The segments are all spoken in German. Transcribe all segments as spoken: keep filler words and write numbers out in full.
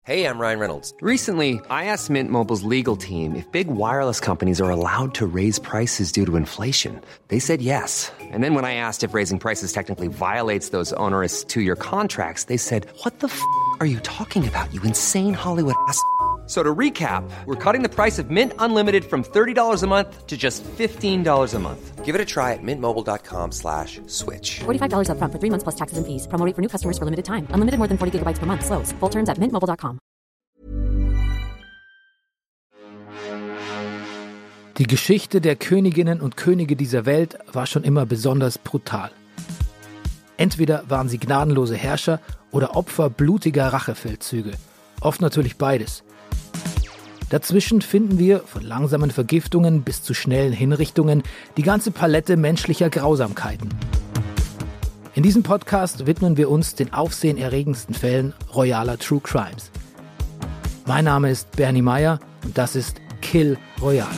Hey, I'm Ryan Reynolds. Recently, I asked Mint Mobile's legal team if big wireless companies are allowed to raise prices due to inflation. They said yes. And then when I asked if raising prices technically violates those onerous two-year contracts, they said, what the f*** are you talking about, you insane Hollywood ass f- So to recap, we're cutting the price of Mint Unlimited from thirty dollars a month to just fifteen dollars a month. Give it a try at mintmobile.com slash switch. forty-five dollars up front for three months plus taxes and fees. Promo rate for new customers for limited time. Unlimited more than forty gigabytes per month. Slows full terms at mint mobile dot com. Die Geschichte der Königinnen und Könige dieser Welt war schon immer besonders brutal. Entweder waren sie gnadenlose Herrscher oder Opfer blutiger Rachefeldzüge. Oft natürlich beides. Dazwischen finden wir, von langsamen Vergiftungen bis zu schnellen Hinrichtungen, die ganze Palette menschlicher Grausamkeiten. In diesem Podcast widmen wir uns den aufsehenerregendsten Fällen royaler True Crimes. Mein Name ist Bernie Meyer und das ist Kill Royale.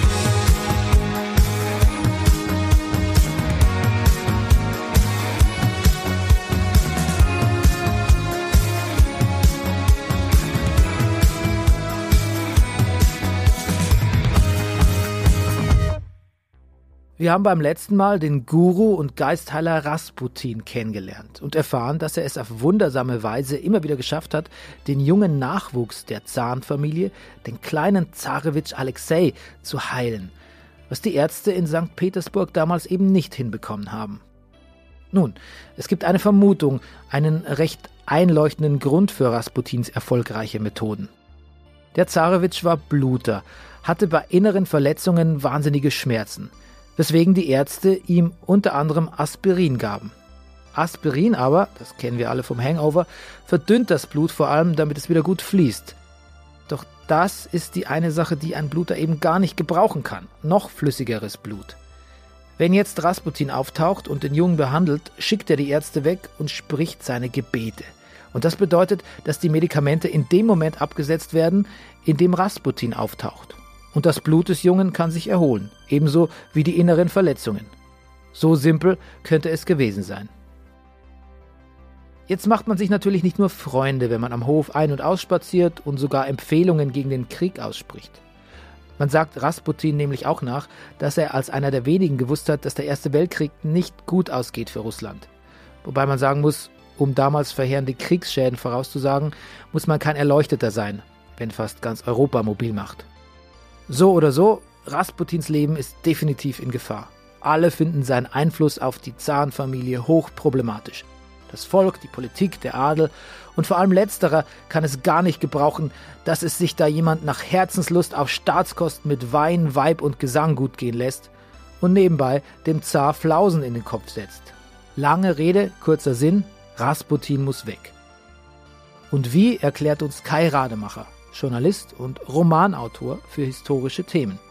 Wir haben beim letzten Mal den Guru und Geistheiler Rasputin kennengelernt und erfahren, dass er es auf wundersame Weise immer wieder geschafft hat, den jungen Nachwuchs der Zarenfamilie, den kleinen Zarewitsch Alexei, zu heilen, was die Ärzte in Sankt Petersburg damals eben nicht hinbekommen haben. Nun, es gibt eine Vermutung, einen recht einleuchtenden Grund für Rasputins erfolgreiche Methoden. Der Zarewitsch war Bluter, hatte bei inneren Verletzungen wahnsinnige Schmerzen, weswegen die Ärzte ihm unter anderem Aspirin gaben. Aspirin aber, das kennen wir alle vom Hangover, verdünnt das Blut vor allem, damit es wieder gut fließt. Doch das ist die eine Sache, die ein Bluter eben gar nicht gebrauchen kann, noch flüssigeres Blut. Wenn jetzt Rasputin auftaucht und den Jungen behandelt, schickt er die Ärzte weg und spricht seine Gebete. Und das bedeutet, dass die Medikamente in dem Moment abgesetzt werden, in dem Rasputin auftaucht. Und das Blut des Jungen kann sich erholen, ebenso wie die inneren Verletzungen. So simpel könnte es gewesen sein. Jetzt macht man sich natürlich nicht nur Freunde, wenn man am Hof ein- und ausspaziert und sogar Empfehlungen gegen den Krieg ausspricht. Man sagt Rasputin nämlich auch nach, dass er als einer der wenigen gewusst hat, dass der Erste Weltkrieg nicht gut ausgeht für Russland. Wobei man sagen muss, um damals verheerende Kriegsschäden vorauszusagen, muss man kein Erleuchteter sein, wenn fast ganz Europa mobil macht. So oder so, Rasputins Leben ist definitiv in Gefahr. Alle finden seinen Einfluss auf die Zarenfamilie hochproblematisch. Das Volk, die Politik, der Adel und vor allem letzterer kann es gar nicht gebrauchen, dass es sich da jemand nach Herzenslust auf Staatskosten mit Wein, Weib und Gesang gut gehen lässt und nebenbei dem Zar Flausen in den Kopf setzt. Lange Rede, kurzer Sinn, Rasputin muss weg. Und wie, erklärt uns Kai Rademacher, Journalist und Romanautor für historische Themen.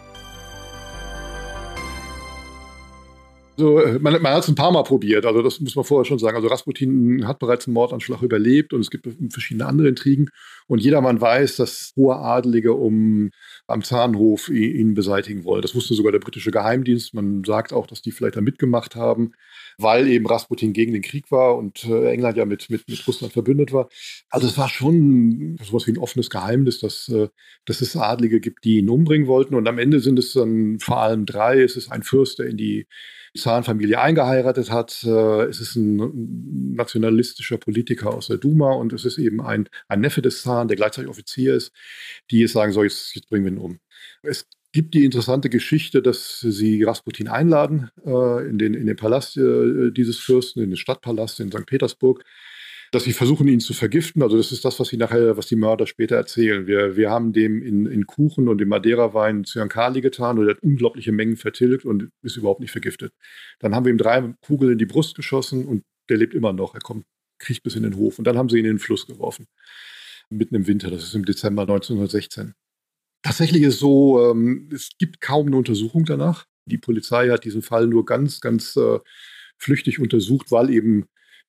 Also man, man hat es ein paar Mal probiert, also das muss man vorher schon sagen. Also Rasputin hat bereits einen Mordanschlag überlebt und es gibt verschiedene andere Intrigen. Und jedermann weiß, dass hohe Adelige um am Zarenhof ihn beseitigen wollen. Das wusste sogar der britische Geheimdienst. Man sagt auch, dass die vielleicht da mitgemacht haben, weil eben Rasputin gegen den Krieg war und äh, England ja mit, mit, mit Russland verbündet war. Also es war schon sowas wie ein offenes Geheimnis, dass, äh, dass es Adlige gibt, die ihn umbringen wollten. Und am Ende sind es dann vor allem drei. Es ist ein Fürst, der in die Zarenfamilie eingeheiratet hat. Äh, es ist ein nationalistischer Politiker aus der Duma und es ist eben ein, ein Neffe des Zaren, der gleichzeitig Offizier ist, die jetzt sagen, so jetzt, jetzt bringen wir ihn um. Es gibt die interessante Geschichte, dass sie Rasputin einladen äh, in, den, in den Palast äh, dieses Fürsten, in den Stadtpalast in Sankt Petersburg, dass sie versuchen, ihn zu vergiften. Also das ist das, was sie nachher, was die Mörder später erzählen. Wir, wir haben dem in, in Kuchen und im Madeira-Wein Zyankali getan und er hat unglaubliche Mengen vertilgt und ist überhaupt nicht vergiftet. Dann haben wir ihm drei Kugeln in die Brust geschossen und der lebt immer noch. Er kommt, kriecht bis in den Hof. Und dann haben sie ihn in den Fluss geworfen. Mitten im Winter, das ist im Dezember neunzehnhundertsechzehn. Tatsächlich ist es so, ähm, es gibt kaum eine Untersuchung danach. Die Polizei hat diesen Fall nur ganz, ganz äh, flüchtig untersucht, weil eben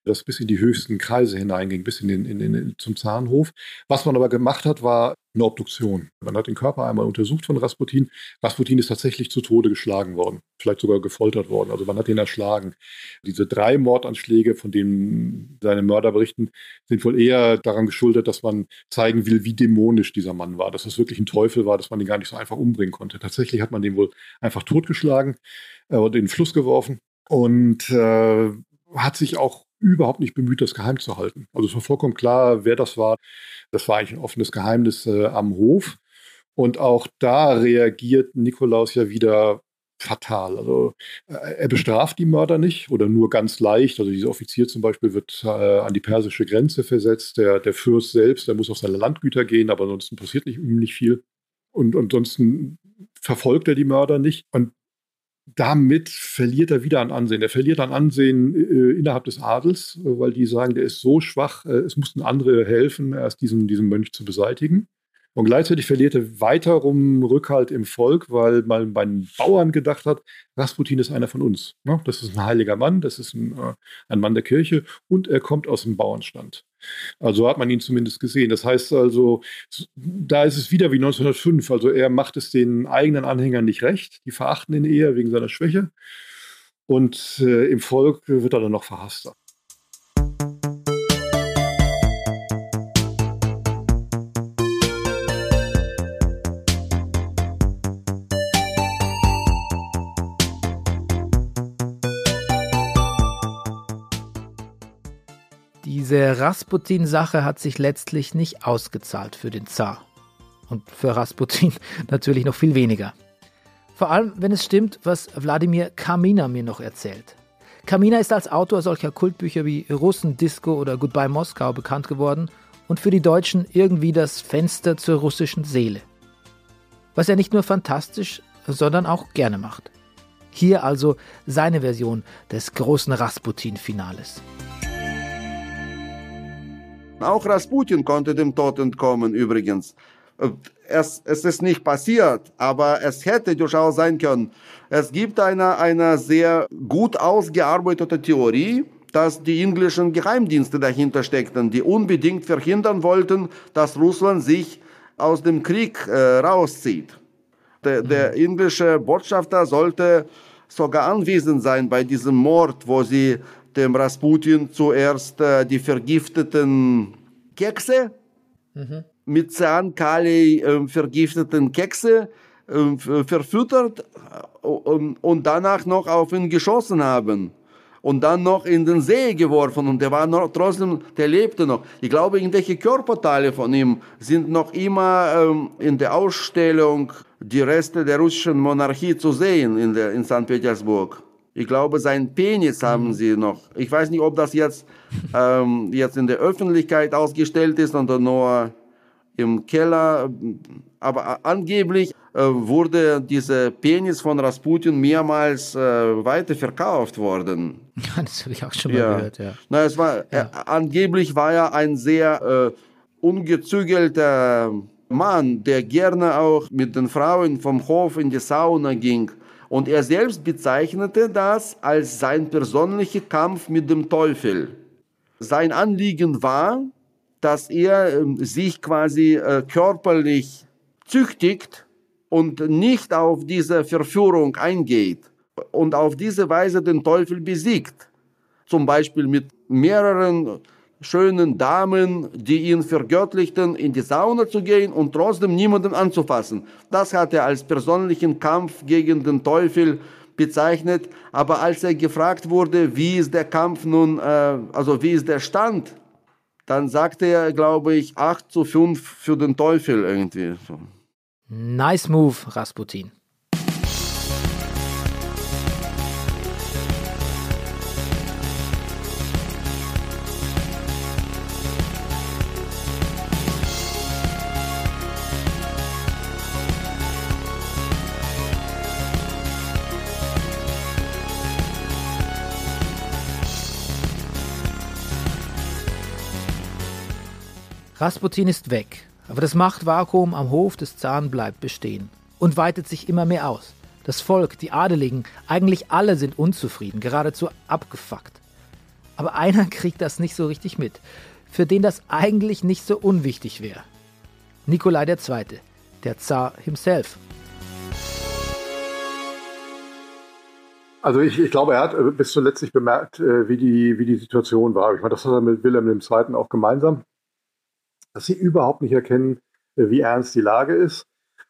das bis in die höchsten Kreise hineinging, bis in den, in den, zum Zarenhof. Was man aber gemacht hat, war eine Obduktion. Man hat den Körper einmal untersucht von Rasputin. Rasputin ist tatsächlich zu Tode geschlagen worden, vielleicht sogar gefoltert worden. Also man hat ihn erschlagen. Diese drei Mordanschläge, von denen seine Mörder berichten, sind wohl eher daran geschuldet, dass man zeigen will, wie dämonisch dieser Mann war, dass es wirklich ein Teufel war, dass man ihn gar nicht so einfach umbringen konnte. Tatsächlich hat man den wohl einfach totgeschlagen äh, und in den Fluss geworfen und äh, hat sich auch überhaupt nicht bemüht, das geheim zu halten. Also es war vollkommen klar, wer das war. Das war eigentlich ein offenes Geheimnis äh, am Hof. Und auch da reagiert Nikolaus ja wieder fatal. Also äh, er bestraft die Mörder nicht oder nur ganz leicht. Also dieser Offizier zum Beispiel wird äh, an die persische Grenze versetzt. Der, der Fürst selbst, der muss auf seine Landgüter gehen, aber ansonsten passiert nicht, nicht viel. Und ansonsten verfolgt er die Mörder nicht. Und damit verliert er wieder an Ansehen. Er verliert an Ansehen äh, innerhalb des Adels, äh, weil die sagen, der ist so schwach, äh, es mussten andere helfen, erst diesen, diesen Mönch zu beseitigen. Und gleichzeitig verliert er weiterum Rückhalt im Volk, weil man bei den Bauern gedacht hat, Rasputin ist einer von uns. Ne? Das ist ein heiliger Mann, das ist ein, äh, ein Mann der Kirche und er kommt aus dem Bauernstand. Also hat man ihn zumindest gesehen. Das heißt also, da ist es wieder wie neunzehnhundertfünf. Also er macht es den eigenen Anhängern nicht recht. Die verachten ihn eher wegen seiner Schwäche. Und äh, im Volk wird er dann noch verhasster. Diese Rasputin-Sache hat sich letztlich nicht ausgezahlt für den Zar. Und für Rasputin natürlich noch viel weniger. Vor allem, wenn es stimmt, was Wladimir Kamina mir noch erzählt. Kamina ist als Autor solcher Kultbücher wie Russen, Disco oder Goodbye Moskau bekannt geworden und für die Deutschen irgendwie das Fenster zur russischen Seele. Was er nicht nur fantastisch, sondern auch gerne macht. Hier also seine Version des großen Rasputin-Finales. Auch Rasputin konnte dem Tod entkommen übrigens. Es, es ist nicht passiert, aber es hätte durchaus sein können. Es gibt eine, eine sehr gut ausgearbeitete Theorie, dass die englischen Geheimdienste dahinter steckten, die unbedingt verhindern wollten, dass Russland sich aus dem Krieg äh, rauszieht. Der, der englische Botschafter sollte sogar anwesend sein bei diesem Mord, wo sie dem Rasputin zuerst äh, die vergifteten Kekse, mhm. mit Cyan-Kali äh, vergifteten Kekse äh, verfüttert äh, und, und danach noch auf ihn geschossen haben. Und dann noch in den See geworfen und der war noch, trotzdem, der lebte noch. Ich glaube, irgendwelche Körperteile von ihm sind noch immer ähm, in der Ausstellung die Reste der russischen Monarchie zu sehen in, der, in Sankt Petersburg. Ich glaube, sein Penis haben sie noch. Ich weiß nicht, ob das jetzt, ähm, jetzt in der Öffentlichkeit ausgestellt ist oder nur im Keller. Aber angeblich äh, wurde dieser Penis von Rasputin mehrmals äh, weiterverkauft worden. Das habe ich auch schon mal ja. gehört, ja. Na, es war, ja. äh, angeblich war er ein sehr äh, ungezügelter Mann, der gerne auch mit den Frauen vom Hof in die Sauna ging. Und er selbst bezeichnete das als sein persönlicher Kampf mit dem Teufel. Sein Anliegen war, dass er äh, sich quasi äh, körperlich züchtigt und nicht auf diese Verführung eingeht und auf diese Weise den Teufel besiegt. Zum Beispiel mit mehreren schönen Damen, die ihn vergöttlichten, in die Sauna zu gehen und trotzdem niemanden anzufassen. Das hat er als persönlichen Kampf gegen den Teufel bezeichnet. Aber als er gefragt wurde, wie ist der Kampf nun, äh, also wie ist der Stand, dann sagte er, glaube ich, acht zu fünf für den Teufel irgendwie. So. Nice move, Rasputin. Rasputin ist weg, aber das Machtvakuum am Hof des Zaren bleibt bestehen und weitet sich immer mehr aus. Das Volk, die Adeligen, eigentlich alle sind unzufrieden, geradezu abgefuckt. Aber einer kriegt das nicht so richtig mit, für den das eigentlich nicht so unwichtig wäre. Nikolai der Zweite, der Zar himself. Also ich, ich glaube, er hat bis zuletzt nicht bemerkt, wie die, wie die Situation war. Ich meine, das hat er mit Wilhelm der Zweite auch gemeinsam, dass sie überhaupt nicht erkennen, wie ernst die Lage ist.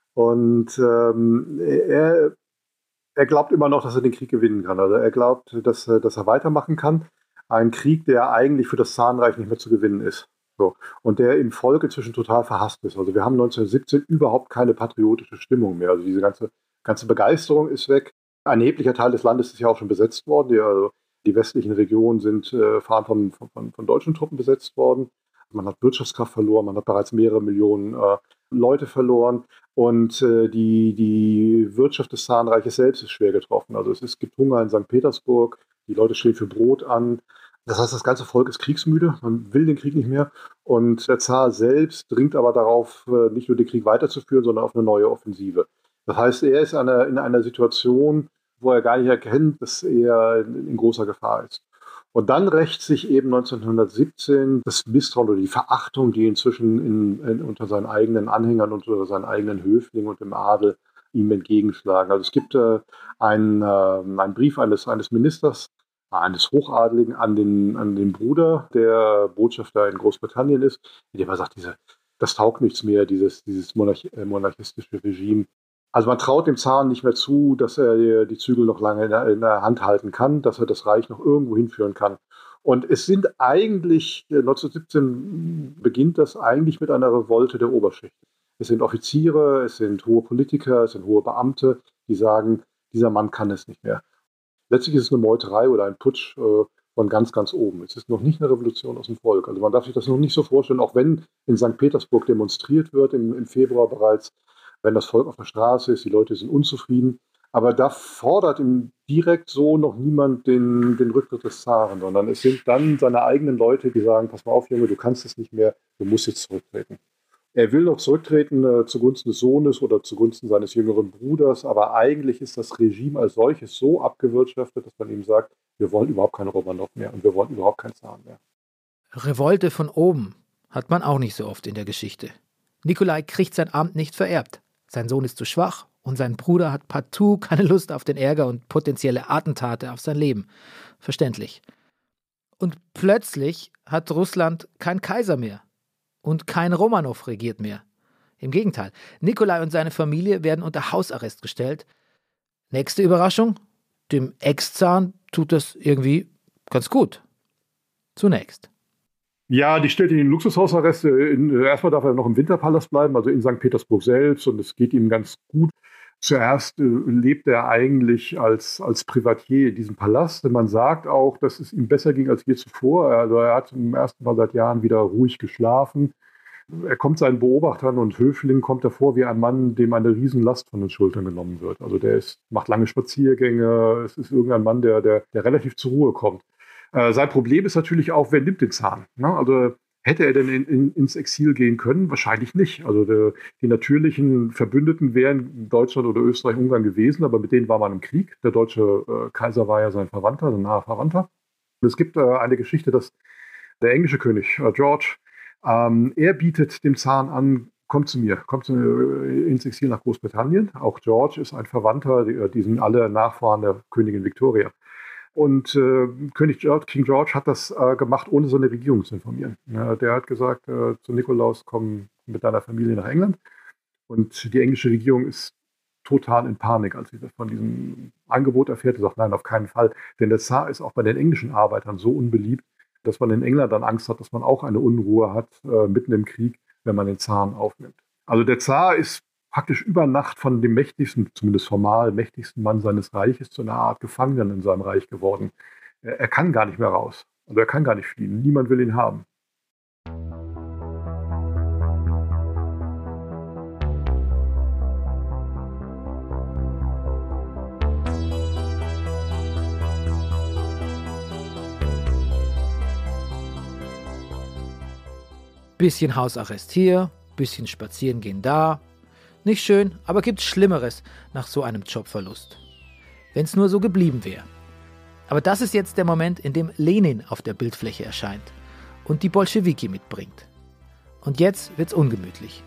Und ähm, er, er glaubt immer noch, dass er den Krieg gewinnen kann. Also er glaubt, dass, dass er weitermachen kann. Ein Krieg, der eigentlich für das Zarenreich nicht mehr zu gewinnen ist. So. Und der im Volk inzwischen total verhasst ist. Also wir haben neunzehnhundertsiebzehn überhaupt keine patriotische Stimmung mehr. Also diese ganze, ganze Begeisterung ist weg. Ein erheblicher Teil des Landes ist ja auch schon besetzt worden. Die, also die westlichen Regionen sind äh, vor allem von, von, von deutschen Truppen besetzt worden. Man hat Wirtschaftskraft verloren, man hat bereits mehrere Millionen äh, Leute verloren. Und äh, die, die Wirtschaft des Zarenreiches selbst ist schwer getroffen. Also es, ist, es gibt Hunger in Sankt Petersburg, die Leute stehen für Brot an. Das heißt, das ganze Volk ist kriegsmüde, man will den Krieg nicht mehr. Und der Zar selbst dringt aber darauf, äh, nicht nur den Krieg weiterzuführen, sondern auf eine neue Offensive. Das heißt, er ist eine, in einer Situation, wo er gar nicht erkennt, dass er in, in großer Gefahr ist. Und dann rächt sich eben neunzehnhundertsiebzehn das Misstrauen oder die Verachtung, die inzwischen in, in, unter seinen eigenen Anhängern und unter seinen eigenen Höflingen und im Adel ihm entgegenschlagen. Also es gibt äh, einen, äh, einen Brief eines, eines Ministers, eines Hochadeligen an den, an den Bruder, der Botschafter in Großbritannien ist, in dem er sagt, diese, das taugt nichts mehr, dieses, dieses monarch, äh, monarchistische Regime. Also man traut dem Zaren nicht mehr zu, dass er die Zügel noch lange in der, in der Hand halten kann, dass er das Reich noch irgendwo hinführen kann. Und es sind eigentlich, neunzehnhundertsiebzehn beginnt das eigentlich mit einer Revolte der Oberschicht. Es sind Offiziere, es sind hohe Politiker, es sind hohe Beamte, die sagen, dieser Mann kann es nicht mehr. Letztlich ist es eine Meuterei oder ein Putsch äh, von ganz, ganz oben. Es ist noch nicht eine Revolution aus dem Volk. Also man darf sich das noch nicht so vorstellen, auch wenn in Sankt Petersburg demonstriert wird, im, im Februar bereits, wenn das Volk auf der Straße ist, die Leute sind unzufrieden. Aber da fordert ihm direkt so noch niemand den, den Rücktritt des Zaren, sondern es sind dann seine eigenen Leute, die sagen, pass mal auf, Junge, du kannst es nicht mehr, du musst jetzt zurücktreten. Er will noch zurücktreten äh, zugunsten des Sohnes oder zugunsten seines jüngeren Bruders, aber eigentlich ist das Regime als solches so abgewirtschaftet, dass man ihm sagt, wir wollen überhaupt keinen Romanow mehr und wir wollen überhaupt keinen Zaren mehr. Revolte von oben hat man auch nicht so oft in der Geschichte. Nikolai kriegt sein Amt nicht vererbt. Sein Sohn ist zu schwach und sein Bruder hat partout keine Lust auf den Ärger und potenzielle Attentate auf sein Leben. Verständlich. Und plötzlich hat Russland keinen Kaiser mehr und kein Romanow regiert mehr. Im Gegenteil, Nikolai und seine Familie werden unter Hausarrest gestellt. Nächste Überraschung, dem Ex-Zaren tut das irgendwie ganz gut. Zunächst. Ja, die stellt ihn in den Luxushausarrest. In, erstmal darf er noch im Winterpalast bleiben, also in Sankt Petersburg selbst, und es geht ihm ganz gut. Zuerst äh, lebt er eigentlich als, als Privatier in diesem Palast. Man sagt auch, dass es ihm besser ging als je zuvor. Also er hat im ersten Mal seit Jahren wieder ruhig geschlafen. Er kommt seinen Beobachtern und Höflingen kommt er vor wie ein Mann, dem eine Riesenlast von den Schultern genommen wird. Also der ist, macht lange Spaziergänge. Es ist irgendein Mann, der, der, der relativ zur Ruhe kommt. Äh, sein Problem ist natürlich auch, wer nimmt den Zaren? Ne? Also hätte er denn in, in, ins Exil gehen können? Wahrscheinlich nicht. Also der, die natürlichen Verbündeten wären Deutschland oder Österreich, Ungarn gewesen, aber mit denen war man im Krieg. Der deutsche äh, Kaiser war ja sein Verwandter, sein naher Verwandter. Und es gibt äh, eine Geschichte, dass der englische König äh, George, ähm, er bietet dem Zaren an, kommt zu mir, kommt zu, äh, ins Exil nach Großbritannien. Auch George ist ein Verwandter, die, die sind alle Nachfahren der Königin Victoria. Und äh, König George, King George hat das äh, gemacht, ohne seine Regierung zu informieren. Ja, der hat gesagt, äh, zu Nikolaus, komm mit deiner Familie nach England. Und die englische Regierung ist total in Panik, als sie von diesem Angebot erfährt. Sie sagt, nein, auf keinen Fall. Denn der Zar ist auch bei den englischen Arbeitern so unbeliebt, dass man in England dann Angst hat, dass man auch eine Unruhe hat, äh, mitten im Krieg, wenn man den Zaren aufnimmt. Also der Zar ist praktisch über Nacht von dem mächtigsten, zumindest formal mächtigsten Mann seines Reiches zu einer Art Gefangenen in seinem Reich geworden. Er, er kann gar nicht mehr raus. Also er kann gar nicht fliehen. Niemand will ihn haben. Bisschen Hausarrest hier, bisschen spazieren gehen da. Nicht schön, aber gibt's Schlimmeres nach so einem Jobverlust. Wenn's nur so geblieben wäre. Aber das ist jetzt der Moment, in dem Lenin auf der Bildfläche erscheint und die Bolschewiki mitbringt. Und jetzt wird's ungemütlich.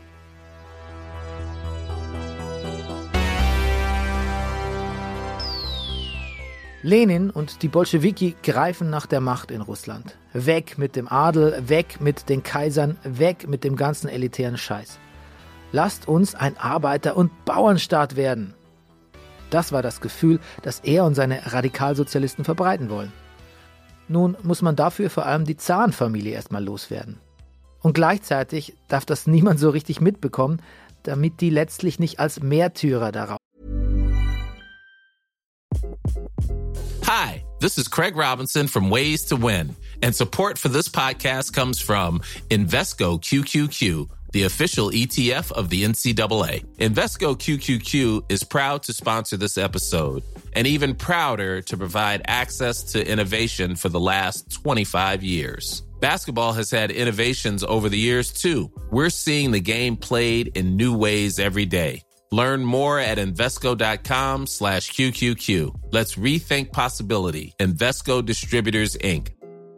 Lenin und die Bolschewiki greifen nach der Macht in Russland. Weg mit dem Adel, weg mit den Kaisern, weg mit dem ganzen elitären Scheiß. Lasst uns ein Arbeiter- und Bauernstaat werden. Das war das Gefühl, das er und seine Radikalsozialisten verbreiten wollen. Nun muss man dafür vor allem die Zarenfamilie erstmal loswerden. Und gleichzeitig darf das niemand so richtig mitbekommen, damit die letztlich nicht als Märtyrer daraus. Hi, this is Craig Robinson from Ways to Win, and support for this podcast comes from Invesco Q Q Q, the official E T F of the N C double A. Invesco Q Q Q is proud to sponsor this episode, and even prouder to provide access to innovation for the last twenty-five years. Basketball has had innovations over the years, too. We're seeing the game played in new ways every day. Learn more at Invesco.com slash QQQ. Let's rethink possibility. Invesco Distributors, Incorporated.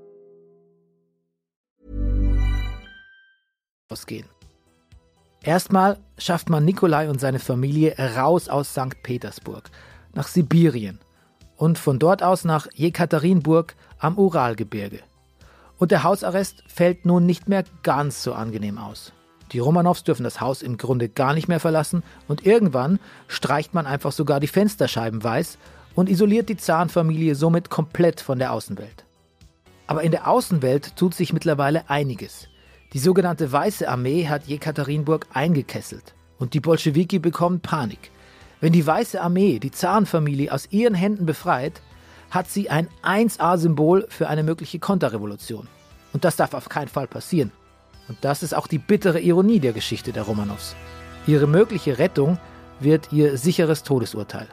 Ausgehen. Erstmal schafft man Nikolai und seine Familie raus aus Sankt Petersburg, nach Sibirien und von dort aus nach Jekaterinburg am Uralgebirge. Und der Hausarrest fällt nun nicht mehr ganz so angenehm aus. Die Romanows dürfen das Haus im Grunde gar nicht mehr verlassen und irgendwann streicht man einfach sogar die Fensterscheiben weiß und isoliert die Zarenfamilie somit komplett von der Außenwelt. Aber in der Außenwelt tut sich mittlerweile einiges. Die sogenannte Weiße Armee hat Jekaterinburg eingekesselt und die Bolschewiki bekommen Panik. Wenn die Weiße Armee die Zarenfamilie aus ihren Händen befreit, hat sie ein eins A-Symbol für eine mögliche Konterrevolution. Und das darf auf keinen Fall passieren. Und das ist auch die bittere Ironie der Geschichte der Romanows. Ihre mögliche Rettung wird ihr sicheres Todesurteil.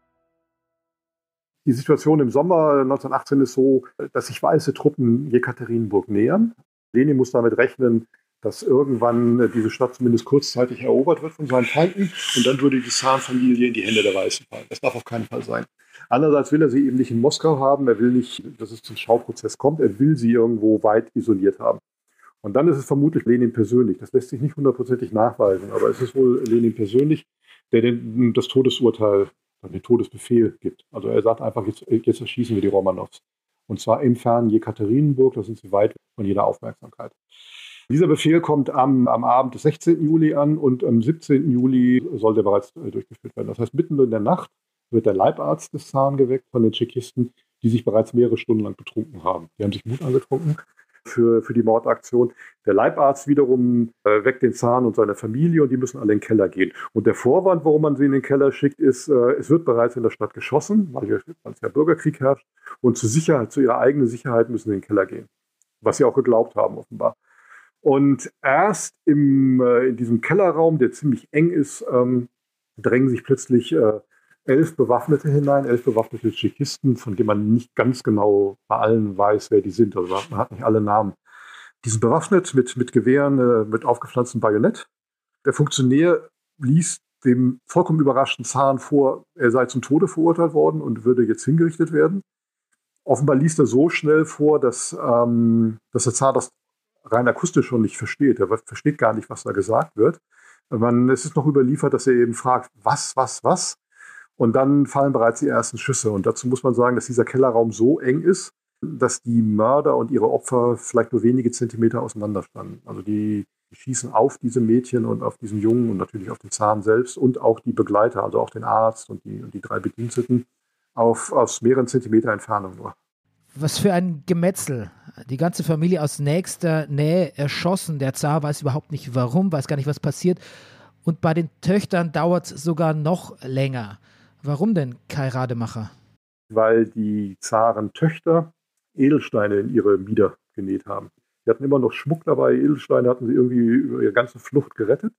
Die Situation im Sommer neunzehnhundertachtzehn ist so, dass sich weiße Truppen Jekaterinburg nähern. Lenin muss damit rechnen, dass irgendwann diese Stadt zumindest kurzzeitig erobert wird von seinen Feinden und dann würde die Zarenfamilie in die Hände der Weißen fallen. Das darf auf keinen Fall sein. Andererseits will er sie eben nicht in Moskau haben, er will nicht, dass es zum Schauprozess kommt, er will sie irgendwo weit isoliert haben. Und dann ist es vermutlich Lenin persönlich, das lässt sich nicht hundertprozentig nachweisen, aber es ist wohl Lenin persönlich, der den, das Todesurteil, den Todesbefehl gibt. Also er sagt einfach, jetzt, jetzt erschießen wir die Romanows. Und zwar im fernen Jekaterinburg, da sind sie weit von jeder Aufmerksamkeit. Dieser Befehl kommt am, am Abend des sechzehnten Juli an und am siebzehnten Juli soll der bereits äh, durchgeführt werden. Das heißt, mitten in der Nacht wird der Leibarzt des Zaren geweckt von den Tschechisten, die sich bereits mehrere Stunden lang betrunken haben. Die haben sich Mut angetrunken für, für die Mordaktion. Der Leibarzt wiederum äh, weckt den Zaren und seine Familie und die müssen alle in den Keller gehen. Und der Vorwand, warum man sie in den Keller schickt, ist, äh, es wird bereits in der Stadt geschossen, weil hier weil es ja Bürgerkrieg herrscht. Und zur Sicherheit, zu ihrer eigenen Sicherheit müssen sie in den Keller gehen. Was sie auch geglaubt haben, offenbar. Und erst im, äh, in diesem Kellerraum, der ziemlich eng ist, ähm, drängen sich plötzlich äh, elf Bewaffnete hinein, elf bewaffnete Tschechisten, von denen man nicht ganz genau bei allen weiß, wer die sind. Also man hat nicht alle Namen. Die sind bewaffnet mit, mit Gewehren, äh, mit aufgepflanztem Bajonett. Der Funktionär ließ dem vollkommen überraschten Zaren vor, er sei zum Tode verurteilt worden und würde jetzt hingerichtet werden. Offenbar liest er so schnell vor, dass, ähm, dass der Zar das rein akustisch schon nicht versteht. Er versteht gar nicht, was da gesagt wird. Man, es ist noch überliefert, dass er eben fragt, was, was, was? Und dann fallen bereits die ersten Schüsse. Und dazu muss man sagen, dass dieser Kellerraum so eng ist, dass die Mörder und ihre Opfer vielleicht nur wenige Zentimeter auseinander standen. Also die, die schießen auf diese Mädchen und auf diesen Jungen und natürlich auf den Zaren selbst und auch die Begleiter, also auch den Arzt und die, und die drei Bediensteten, auf, aus mehreren Zentimeter Entfernung nur. Was für ein Gemetzel. Die ganze Familie aus nächster Nähe erschossen. Der Zar weiß überhaupt nicht warum, weiß gar nicht, was passiert. Und bei den Töchtern dauert es sogar noch länger. Warum denn, Kai Rademacher? Weil die Zarentöchter Edelsteine in ihre Mieder genäht haben. Die hatten immer noch Schmuck dabei. Edelsteine hatten sie irgendwie über ihre ganze Flucht gerettet.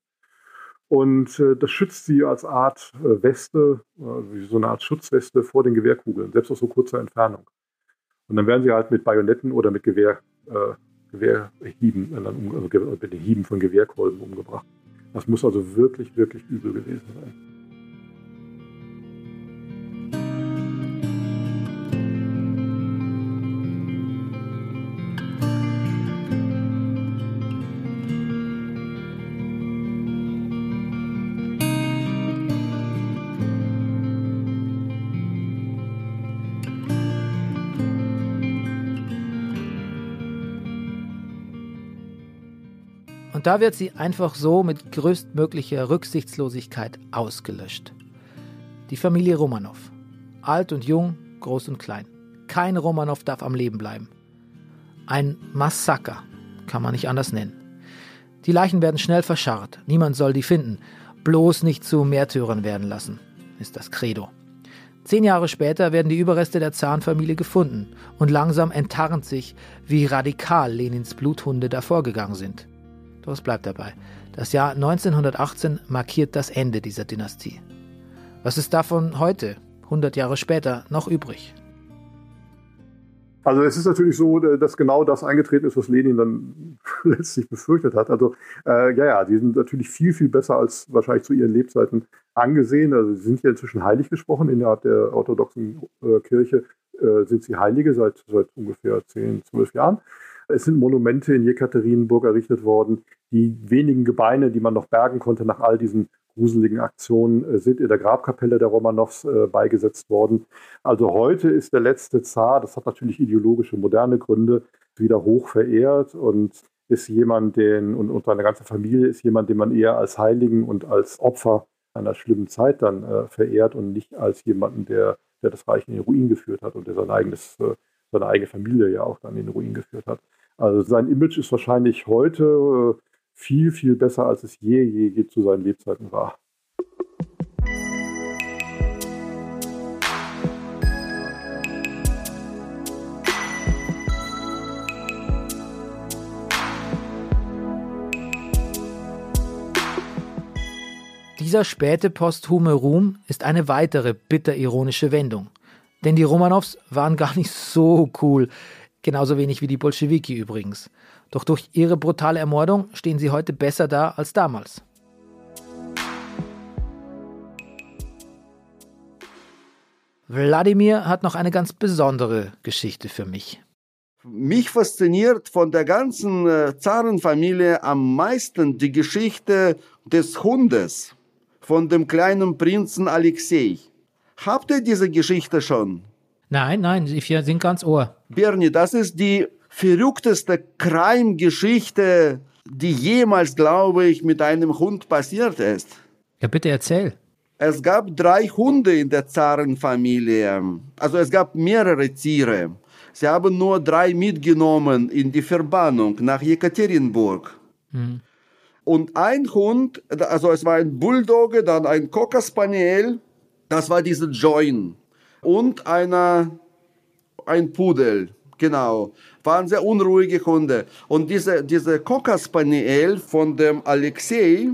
Und äh, das schützt sie als Art äh, Weste, äh, wie so eine Art Schutzweste vor den Gewehrkugeln, selbst aus so kurzer Entfernung. Und dann werden sie halt mit Bajonetten oder mit Gewehr, äh, Gewehrhieben, also mit den Hieben von Gewehrkolben umgebracht. Das muss also wirklich, wirklich übel gewesen sein. Und da wird sie einfach so mit größtmöglicher Rücksichtslosigkeit ausgelöscht. Die Familie Romanow. Alt und jung, groß und klein. Kein Romanow darf am Leben bleiben. Ein Massaker, kann man nicht anders nennen. Die Leichen werden schnell verscharrt. Niemand soll die finden. Bloß nicht zu Märtyrern werden lassen, ist das Credo. Zehn Jahre später werden die Überreste der Zarenfamilie gefunden und langsam enttarnt sich, wie radikal Lenins Bluthunde da vorgegangen sind. Doch es bleibt dabei. Das Jahr neunzehnhundertachtzehn markiert das Ende dieser Dynastie. Was ist davon heute, hundert Jahre später, noch übrig? Also es ist natürlich so, dass genau das eingetreten ist, was Lenin dann letztlich befürchtet hat. Also äh, ja, ja, die sind natürlich viel, viel besser als wahrscheinlich zu ihren Lebzeiten angesehen. Also sie sind ja inzwischen heilig gesprochen. Innerhalb der orthodoxen äh, Kirche äh, sind sie Heilige seit, seit ungefähr zehn, zwölf Jahren. Es sind Monumente in Jekaterinburg errichtet worden. Die wenigen Gebeine, die man noch bergen konnte nach all diesen gruseligen Aktionen, äh, sind in der Grabkapelle der Romanows äh, beigesetzt worden. Also heute ist der letzte Zar, das hat natürlich ideologische, moderne Gründe, wieder hoch verehrt und ist jemand, den, und, und seine ganze Familie ist jemand, den man eher als Heiligen und als Opfer einer schlimmen Zeit dann äh, verehrt und nicht als jemanden, der, der das Reich in den Ruin geführt hat und der sein eigenes, äh, seine eigene Familie ja auch dann in den Ruin geführt hat. Also sein Image ist wahrscheinlich heute äh, viel, viel besser, als es je, je, je zu seinen Lebzeiten war. Dieser späte posthume Ruhm ist eine weitere bitter-ironische Wendung. Denn die Romanows waren gar nicht so cool, genauso wenig wie die Bolschewiki übrigens. Doch durch ihre brutale Ermordung stehen sie heute besser da als damals. Wladimir hat noch eine ganz besondere Geschichte für mich. Mich fasziniert von der ganzen äh, Zarenfamilie am meisten die Geschichte des Hundes, von dem kleinen Prinzen Alexei. Habt ihr diese Geschichte schon? Nein, nein, wir sind ganz ohr. Bernie, das ist die verrückteste Crime-Geschichte, die jemals, glaube ich, mit einem Hund passiert ist. Ja, bitte erzähl. Es gab drei Hunde in der Zarenfamilie. Also es gab mehrere Tiere. Sie haben nur drei mitgenommen in die Verbannung nach Jekaterinburg. Mhm. Und ein Hund, also es war ein Bulldogge, dann ein Cocker Spaniel, das war diese Join. Und einer, ein Pudel, genau. Waren sehr unruhige Hunde. Und diese, diese Cocker Spaniel von dem Alexei,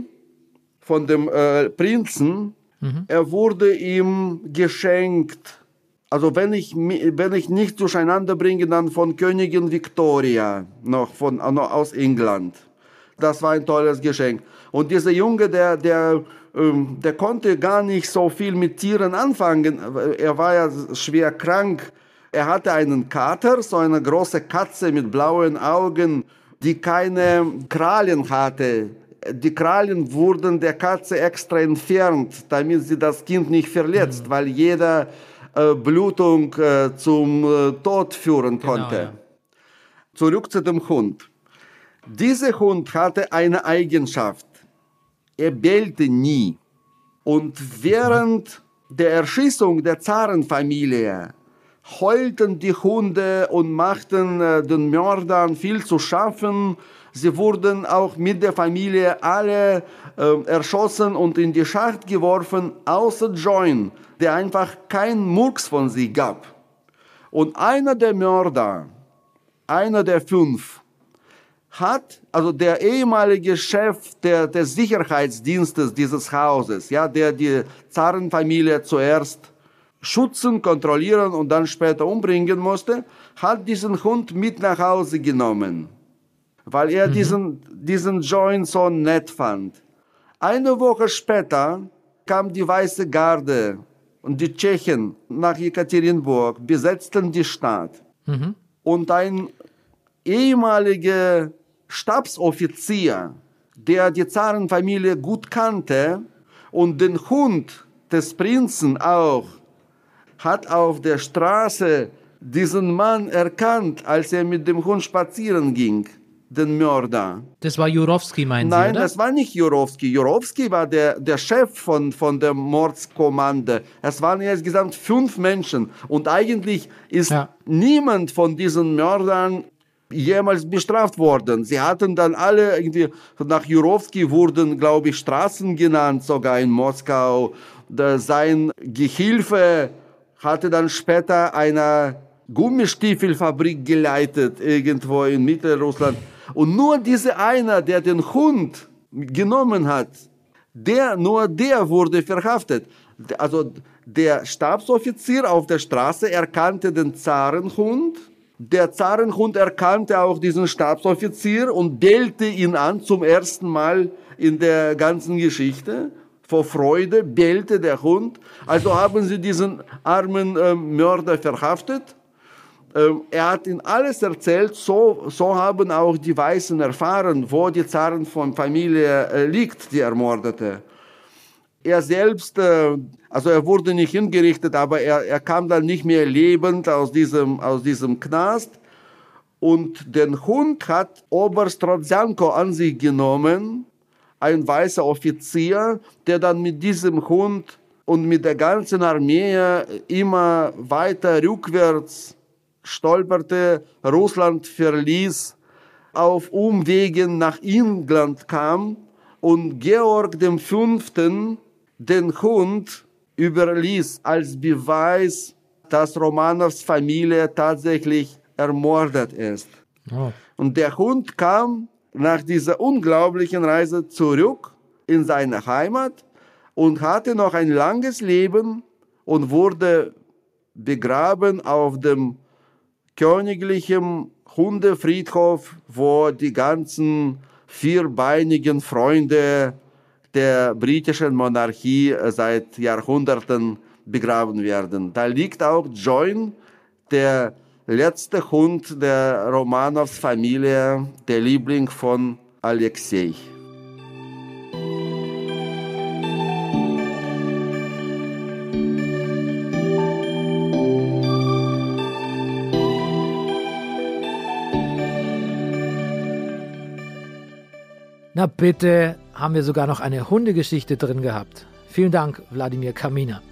von dem äh, Prinzen, mhm. er wurde ihm geschenkt. Also wenn ich, wenn ich nicht durcheinander bringe, dann von Königin Victoria, noch, von, noch aus England. Das war ein tolles Geschenk. Und dieser Junge, der, der, ähm, der konnte gar nicht so viel mit Tieren anfangen. Er war ja schwer krank. Er hatte einen Kater, so eine große Katze mit blauen Augen, die keine Krallen hatte. Die Krallen wurden der Katze extra entfernt, damit sie das Kind nicht verletzt, mhm. weil jeder äh, Blutung äh, zum äh, Tod führen konnte. Genau, ja. Zurück zu dem Hund. Dieser Hund hatte eine Eigenschaft. Er bellte nie. Und während der Erschießung der Zarenfamilie heulten die Hunde und machten äh, den Mördern viel zu schaffen. Sie wurden auch mit der Familie alle äh, erschossen und in die Schacht geworfen, außer Join, der einfach keinen Murks von sich gab. Und einer der Mörder, einer der fünf, hat, also der ehemalige Chef der, des Sicherheitsdienstes dieses Hauses, ja, der die Zarenfamilie zuerst schützen, kontrollieren und dann später umbringen musste, hat diesen Hund mit nach Hause genommen, weil er mhm. diesen, diesen Joint so nett fand. Eine Woche später kam die Weiße Garde und die Tschechen nach Jekaterinburg, besetzten die Stadt. Mhm. Und ein ehemaliger Stabsoffizier, der die Zarenfamilie gut kannte und den Hund des Prinzen auch, hat auf der Straße diesen Mann erkannt, als er mit dem Hund spazieren ging. den Mörder. Das war Jurowski, meinen Nein, Sie, oder? das war nicht Jurowski. Jurowski war der, der Chef von, von der Mordskommando. Es waren insgesamt fünf Menschen. Und eigentlich ist Ja. niemand von diesen Mördern jemals bestraft worden. Sie hatten dann alle irgendwie, nach Jurowski wurden, glaube ich, Straßen genannt, sogar in Moskau. Da sein Gehilfe hatte dann später eine Gummistiefelfabrik geleitet, irgendwo in Mittelrussland. Und nur dieser einer, der den Hund genommen hat, der, nur der wurde verhaftet. Also der Stabsoffizier auf der Straße erkannte den Zarenhund. Der Zarenhund erkannte auch diesen Stabsoffizier und bellte ihn an zum ersten Mal in der ganzen Geschichte. Vor Freude bellte der Hund. Also haben sie diesen armen äh, Mörder verhaftet. Ähm, er hat ihnen alles erzählt. So, so haben auch die Weißen erfahren, wo die Zarenfamilie äh, liegt, die Ermordete. Er selbst, äh, also er wurde nicht hingerichtet, aber er, er kam dann nicht mehr lebend aus diesem, aus diesem Knast. Und den Hund hat Oberst Rodzjanko an sich genommen, ein weißer Offizier, der dann mit diesem Hund und mit der ganzen Armee immer weiter rückwärts stolperte, Russland verließ, auf Umwegen nach England kam und Georg der Fünfte den Hund überließ als Beweis, dass Romanows Familie tatsächlich ermordet ist. Oh. Und der Hund kam nach dieser unglaublichen Reise zurück in seine Heimat und hatte noch ein langes Leben und wurde begraben auf dem königlichen Hundefriedhof, wo die ganzen vierbeinigen Freunde der britischen Monarchie seit Jahrhunderten begraben werden. Da liegt auch John, der letzte Hund der Romanows Familie, der Liebling von Alexei. Na bitte, haben wir sogar noch eine Hundegeschichte drin gehabt. Vielen Dank, Wladimir Kaminer.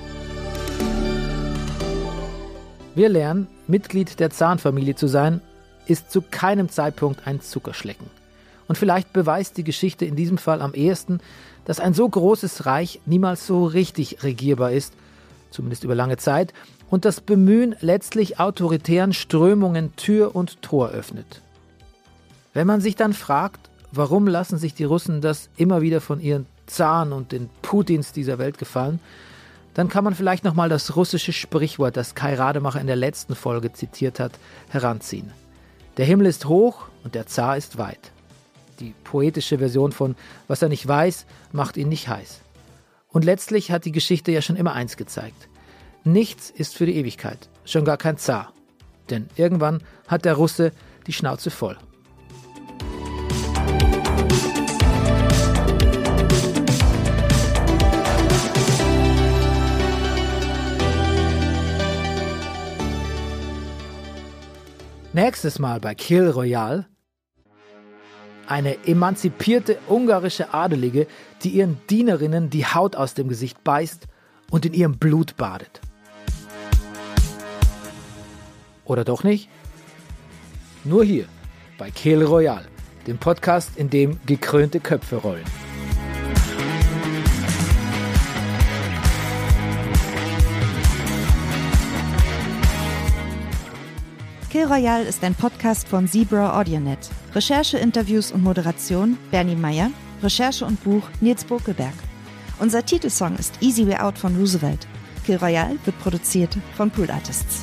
Wir lernen, Mitglied der Zarenfamilie zu sein, ist zu keinem Zeitpunkt ein Zuckerschlecken. Und vielleicht beweist die Geschichte in diesem Fall am ehesten, dass ein so großes Reich niemals so richtig regierbar ist, zumindest über lange Zeit, und das Bemühen letztlich autoritären Strömungen Tür und Tor öffnet. Wenn man sich dann fragt, warum lassen sich die Russen das immer wieder von ihren Zaren und den Putins dieser Welt gefallen, dann kann man vielleicht nochmal das russische Sprichwort, das Kai Rademacher in der letzten Folge zitiert hat, heranziehen. Der Himmel ist hoch und der Zar ist weit. Die poetische Version von was er nicht weiß, macht ihn nicht heiß. Und letztlich hat die Geschichte ja schon immer eins gezeigt. Nichts ist für die Ewigkeit, schon gar kein Zar. Denn irgendwann hat der Russe die Schnauze voll. Nächstes Mal bei Kill Royale eine emanzipierte ungarische Adelige, die ihren Dienerinnen die Haut aus dem Gesicht beißt und in ihrem Blut badet. Oder doch nicht? Nur hier bei Kill Royale, dem Podcast, in dem gekrönte Köpfe rollen. Kill Royale ist ein Podcast von Zebra AudioNet. Recherche, Interviews und Moderation Bernie Meyer. Recherche und Buch Nils Bokelberg. Unser Titelsong ist Easy Way Out von Roosevelt. Kill Royale wird produziert von Pool Artists.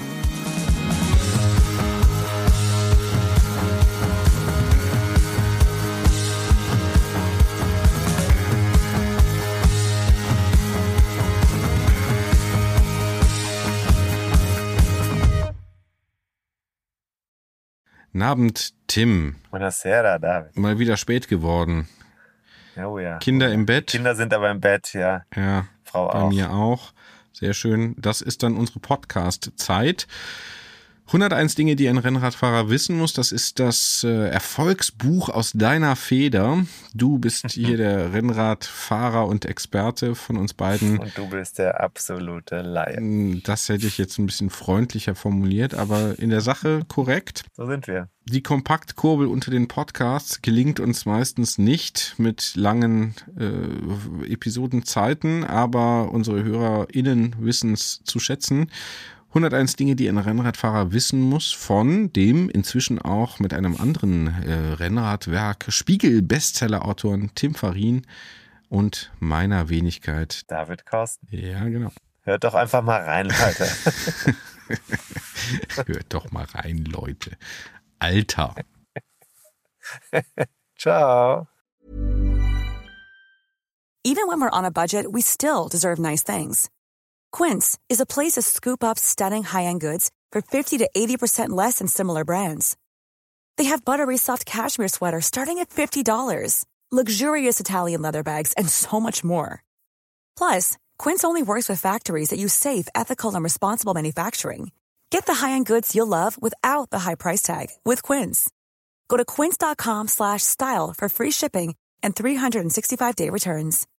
Guten Abend, Tim. Buonasera, David. Mal wieder spät geworden. Oh ja. Kinder im Bett. Kinder sind aber im Bett, ja. Ja, Frau bei auch. mir auch. Sehr schön. Das ist dann unsere Podcast-Zeit. hunderteins Dinge, die ein Rennradfahrer wissen muss, das ist das äh, Erfolgsbuch aus deiner Feder. Du bist hier der Rennradfahrer und Experte von uns beiden. Und du bist der absolute Laie. Das hätte ich jetzt ein bisschen freundlicher formuliert, aber in der Sache korrekt. So sind wir. Die Kompaktkurbel unter den Podcasts gelingt uns meistens nicht mit langen äh, Episodenzeiten, aber unsere HörerInnen wissen es zu schätzen. hunderteins Dinge, die ein Rennradfahrer wissen muss, von dem inzwischen auch mit einem anderen äh, Rennradwerk Spiegel-Bestseller-Autoren Tim Farin und meiner Wenigkeit David Korsten. Ja, genau. Hört doch einfach mal rein, Leute. Hört doch mal rein, Leute. Alter. Ciao. Even when we're on a budget, we still deserve nice things. Quince is a place to scoop up stunning high-end goods for fifty to eighty percent less than similar brands. They have buttery soft cashmere sweaters starting at fifty dollars, luxurious Italian leather bags, and so much more. Plus, Quince only works with factories that use safe, ethical, and responsible manufacturing. Get the high-end goods you'll love without the high price tag with Quince. Go to quince.com slash style for free shipping and three sixty-five day returns.